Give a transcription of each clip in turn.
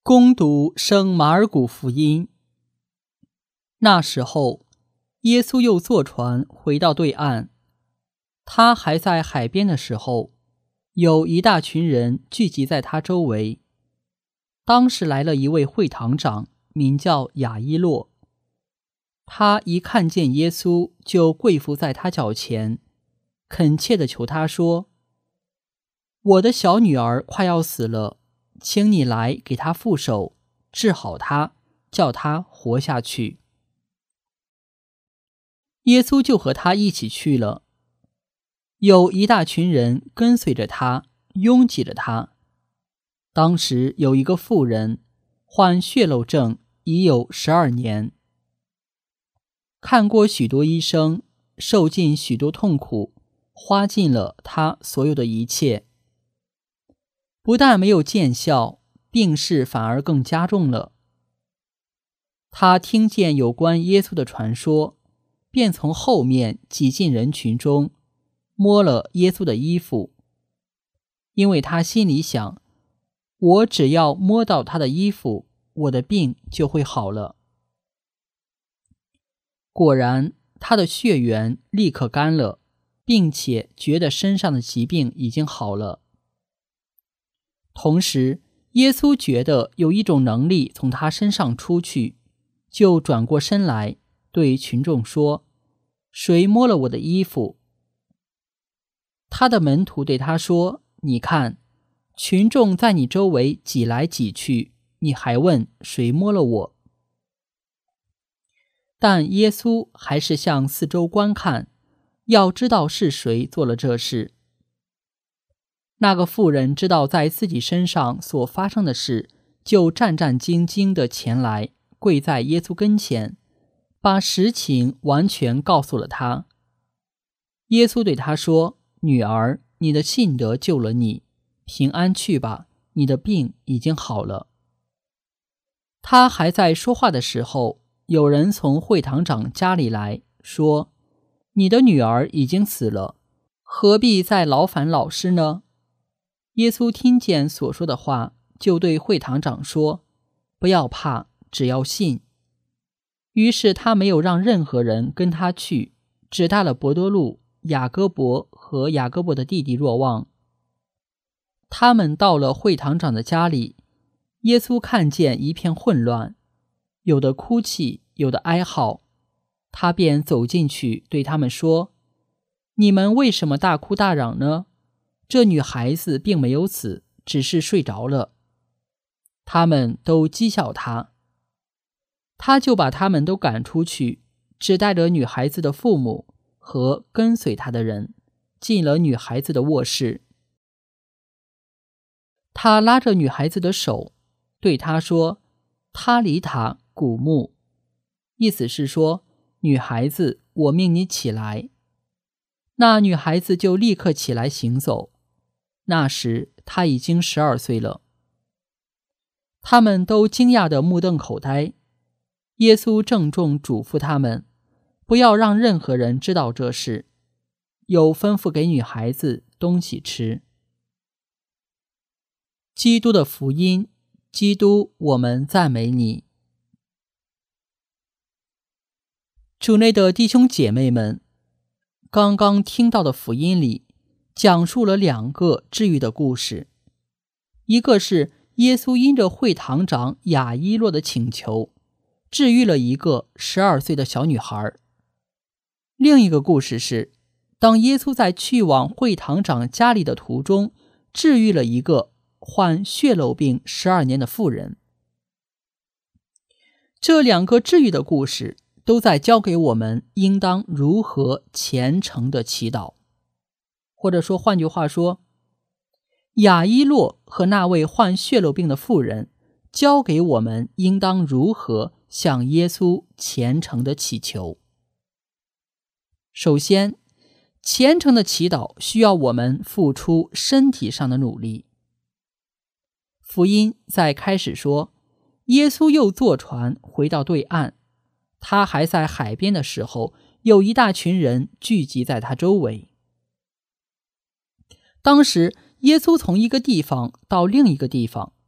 攻读圣马尔谷福音。那时候，耶稣又坐船回到对岸。他还在海边的时候，有一大群人聚集在他周围。当时来了一位会堂长，名叫雅伊洛。他一看见耶稣，就跪伏在他脚前，恳切地求他说：“我的小女儿快要死了，请你来给她覆手，治好她，叫她活下去。”耶稣就和他一起去了。有一大群人跟随着他，拥挤着他。当时有一个妇人，患血漏症已有12年，看过许多医生，受尽许多痛苦，花尽了他所有的一切，不但没有见效，病势反而更加重了。他听见有关耶稣的传说，便从后面挤进人群中，摸了耶稣的衣服，因为他心里想，我只要摸到他的衣服，我的病就会好了。果然，他的血源立刻干了，并且觉得身上的疾病已经好了。同时，耶稣觉得有一种能力从他身上出去，就转过身来对群众说：“谁摸了我的衣服？”他的门徒对他说：“你看，群众在你周围挤来挤去，你还问谁摸了我？”但耶稣还是向四周观看，要知道是谁做了这事。那个妇人知道在自己身上所发生的事，就战战兢兢地前来，跪在耶稣跟前，把实情完全告诉了他。耶稣对他说：“女儿，你的信德救了你，平安去吧，你的病已经好了。”他还在说话的时候，有人从会堂长家里来说：“你的女儿已经死了，何必再劳烦老师呢？”耶稣听见所说的话，就对会堂长说：“不要怕，只要信。”于是他没有让任何人跟他去，只带了伯多禄、雅各伯和雅各伯的弟弟若望。他们到了会堂长的家里，耶稣看见一片混乱，有的哭泣，有的哀嚎，他便走进去对他们说：“你们为什么大哭大嚷呢？这女孩子并没有死，只是睡着了。”他们都讥笑他。他就把他们都赶出去，只带着女孩子的父母和跟随他的人，进了女孩子的卧室。他拉着女孩子的手，对她说：“他里塔古木”，意思是说：“女孩子，我命你起来。”那女孩子就立刻起来行走。那时她已经12岁了。他们都惊讶地目瞪口呆。耶稣郑重嘱咐他们，不要让任何人知道这事，又吩咐给女孩子东西吃。基督的福音，基督，我们赞美你。主内的弟兄姐妹们，刚刚听到的福音里讲述了2个治愈的故事，一个是耶稣因着会堂长雅伊洛的请求，治愈了一个12岁的小女孩。另一个故事是，当耶稣在去往会堂长家里的途中，治愈了一个患血漏病12年的妇人。这2个治愈的故事都在教给我们应当如何虔诚的祈祷。或者说，换句话说，雅伊洛和那位患血漏病的妇人教给我们应当如何向耶稣虔诚的祈求。首先，虔诚的祈祷需要我们付出身体上的努力。福音在开始说，耶稣又坐船回到对岸。他还在海边的时候，有一大群人聚集在他周围。当时，耶稣从一个地方到另一个地方，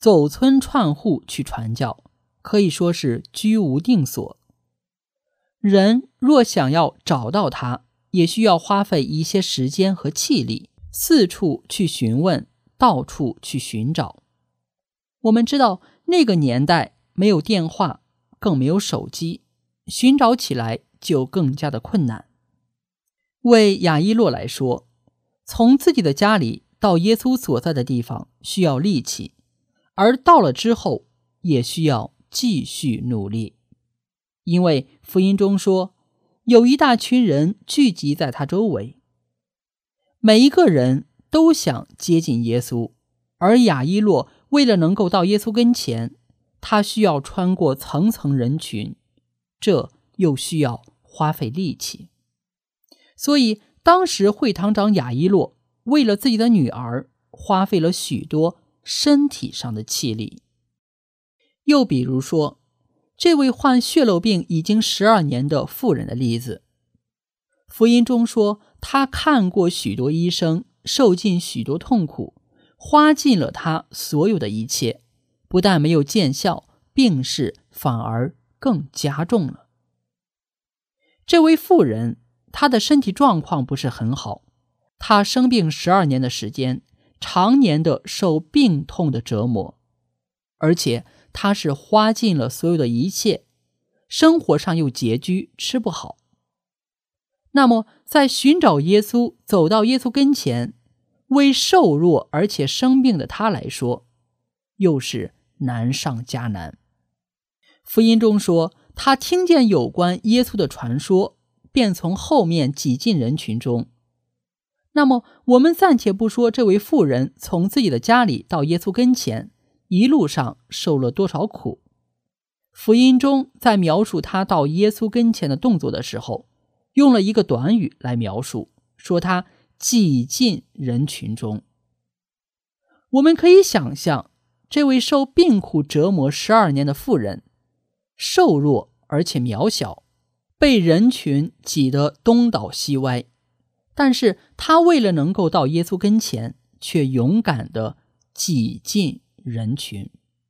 走村串户去传教，可以说是居无定所。人若想要找到他，也需要花费一些时间和气力，四处去询问，到处去寻找。我们知道那个年代没有电话，更没有手机，寻找起来就更加的困难。为亚伊洛来说，从自己的家里到耶稣所在的地方需要力气，而到了之后也需要继续努力。因为福音中说，有一大群人聚集在他周围，每一个人都想接近耶稣，而亚伊洛为了能够到耶稣跟前，他需要穿过层层人群，这又需要花费力气。所以当时会堂长亚伊洛为了自己的女儿花费了许多身体上的气力。又比如说，这位患血漏病已经12年的妇人的例子，福音中说，他看过许多医生，受尽许多痛苦，花尽了他所有的一切，不但没有见效，病势反而更加重了。这位妇人，她的身体状况不是很好，她生病12年的时间，常年的受病痛的折磨，而且她是花尽了所有的一切，生活上又拮据，吃不好。那么在寻找耶稣，走到耶稣跟前，为瘦弱而且生病的他来说，又是难上加难。福音中说，他听见有关耶稣的传说，便从后面挤进人群中。那么我们暂且不说这位妇人从自己的家里到耶稣跟前，一路上受了多少苦。福音中在描述他到耶稣跟前的动作的时候，用了一个短语来描述，说他挤进人群中。我们可以想象，这位受病苦折磨12年的妇人，瘦弱而且渺小，被人群挤得东倒西歪，但是他为了能够到耶稣跟前，却勇敢地挤进人群。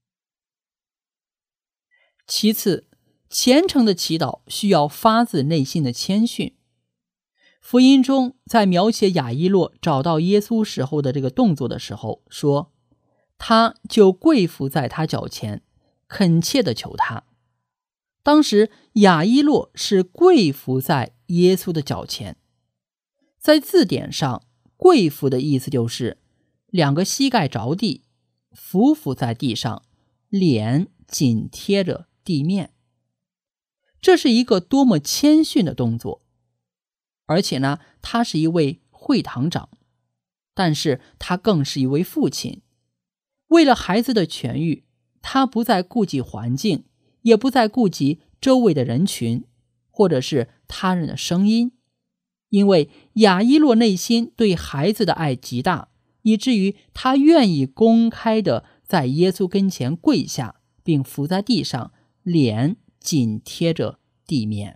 其次，虔诚的祈祷需要发自内心的谦逊。福音中在描写亚伊洛找到耶稣时候的这个动作的时候说，他就跪伏在他脚前，恳切地求他。当时亚伊洛是跪伏在耶稣的脚前，在字典上，跪伏的意思就是2个膝盖着地，伏伏在地上，脸紧贴着地面。这是一个多么谦逊的动作。而且呢，他是一位会堂长，但是他更是一位父亲。为了孩子的痊愈，他不再顾及环境，也不再顾及周围的人群，或者是他人的声音。因为亚伊洛内心对孩子的爱极大，以至于他愿意公开的在耶稣跟前跪下，并伏在地上，脸紧贴着地面。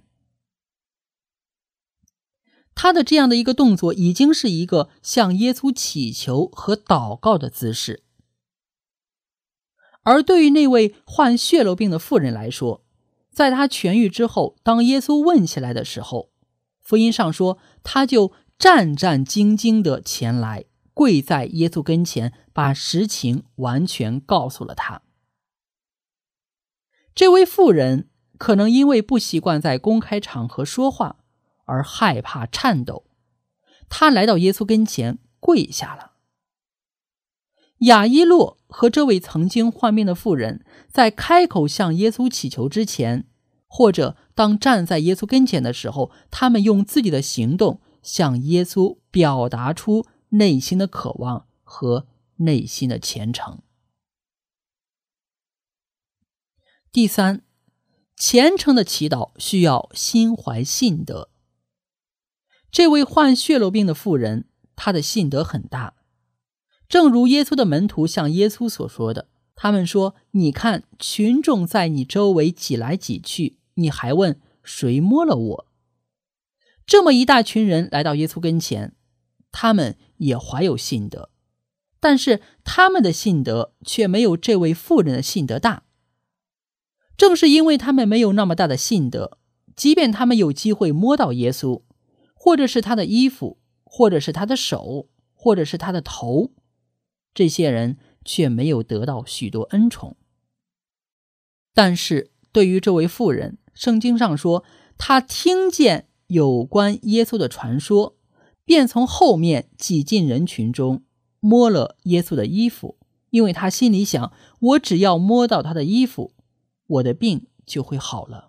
他的这样的一个动作已经是一个向耶稣祈求和祷告的姿势。而对于那位患血漏病的妇人来说，在他痊愈之后，当耶稣问起来的时候，福音上说，他就战战兢兢地前来，跪在耶稣跟前，把实情完全告诉了他。这位妇人可能因为不习惯在公开场合说话而害怕颤抖，他来到耶稣跟前跪下了。亚伊洛和这位曾经患病的妇人在开口向耶稣祈求之前，或者当站在耶稣跟前的时候，他们用自己的行动向耶稣表达出内心的渴望和内心的虔诚。第三，虔诚的祈祷需要心怀信德。这位患血漏病的妇人，她的信德很大，正如耶稣的门徒向耶稣所说的，他们说，你看群众在你周围挤来挤去，你还问谁摸了我？这么一大群人来到耶稣跟前，他们也怀有信德， 但是他们的信德却没有这位妇人的信德大。正是因为他们没有那么大的信德，即便他们有机会摸到耶稣，或者是他的衣服，或者是他的手，或者是他的头，这些人却没有得到许多恩宠。但是对于这位妇人，圣经上说，她听见有关耶稣的传说，便从后面挤进人群中，摸了耶稣的衣服，因为她心里想，我只要摸到他的衣服，我的病就会好了。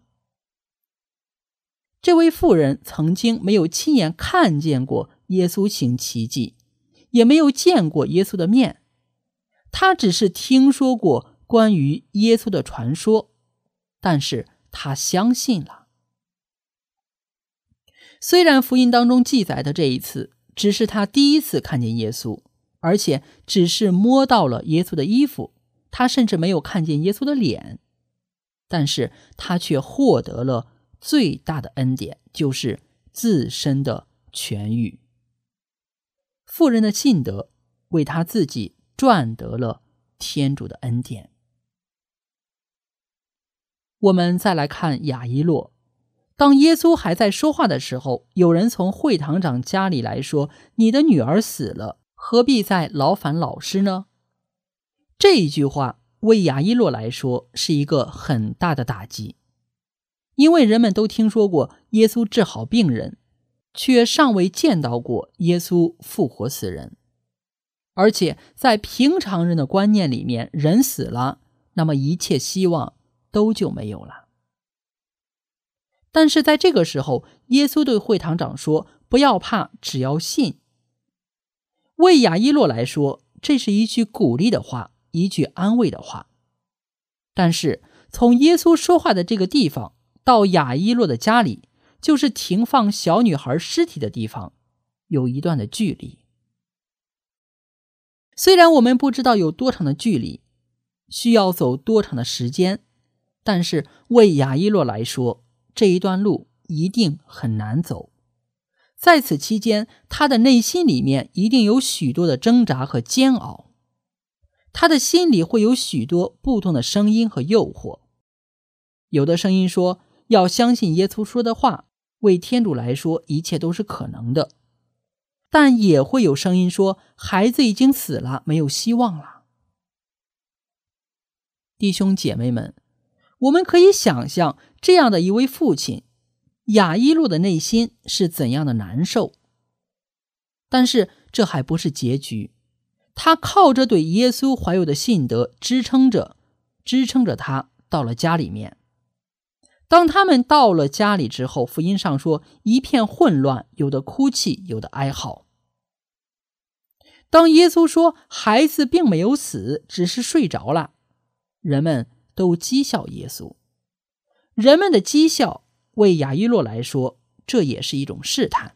这位妇人曾经没有亲眼看见过耶稣行奇迹，也没有见过耶稣的面，她只是听说过关于耶稣的传说，但是她相信了。虽然福音当中记载的这一次只是她第一次看见耶稣，而且只是摸到了耶稣的衣服，她甚至没有看见耶稣的脸，但是她却获得了最大的恩典，就是自身的痊愈。妇人的信德为她自己赚得了天主的恩典。我们再来看亚伊洛，当耶稣还在说话的时候，有人从会堂长家里来说，你的女儿死了，何必再劳烦老师呢？这一句话为亚伊洛来说是一个很大的打击，因为人们都听说过耶稣治好病人，却尚未见到过耶稣复活死人。而且在平常人的观念里面，人死了，那么一切希望都就没有了。但是在这个时候，耶稣对会堂长说，不要怕，只要信。为亚伊洛来说，这是一句鼓励的话，一句安慰的话。但是从耶稣说话的这个地方到亚伊洛的家里，就是停放小女孩尸体的地方，有一段的距离。虽然我们不知道有多长的距离，需要走多长的时间，但是为亚伊洛来说，这一段路一定很难走。在此期间，他的内心里面一定有许多的挣扎和煎熬，他的心里会有许多不同的声音和诱惑。有的声音说，要相信耶稣说的话，为天主来说一切都是可能的。但也会有声音说，孩子已经死了，没有希望了。弟兄姐妹们，我们可以想象这样的一位父亲，亚伊洛的内心是怎样的难受。但是这还不是结局，他靠着对耶稣怀有的信德支撑着他到了家里面。当他们到了家里之后，福音上说一片混乱，有的哭泣，有的哀嚎。当耶稣说孩子并没有死，只是睡着了，人们都讥笑耶稣。人们的讥笑为亚伊洛来说，这也是一种试探。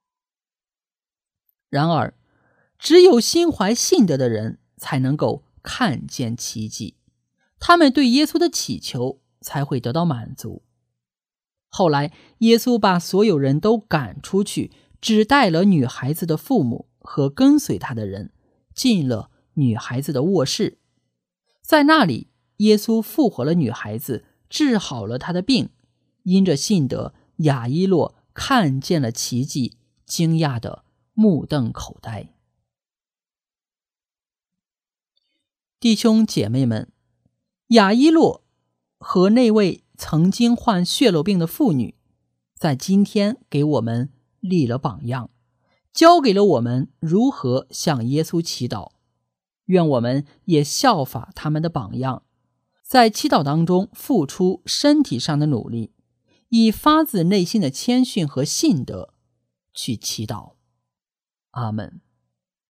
然而只有心怀信德的人才能够看见奇迹，他们对耶稣的祈求才会得到满足。后来耶稣把所有人都赶出去，只带了女孩子的父母和跟随他的人进了女孩子的卧室。在那里，耶稣复活了女孩子，治好了她的病。因着信德，亚伊洛看见了奇迹，惊讶的目瞪口呆。弟兄姐妹们，亚伊洛和那位曾经患血漏病的妇女，在今天给我们立了榜样，教给了我们如何向耶稣祈祷。愿我们也效法他们的榜样，在祈祷当中付出身体上的努力，以发自内心的谦逊和信德去祈祷。阿们。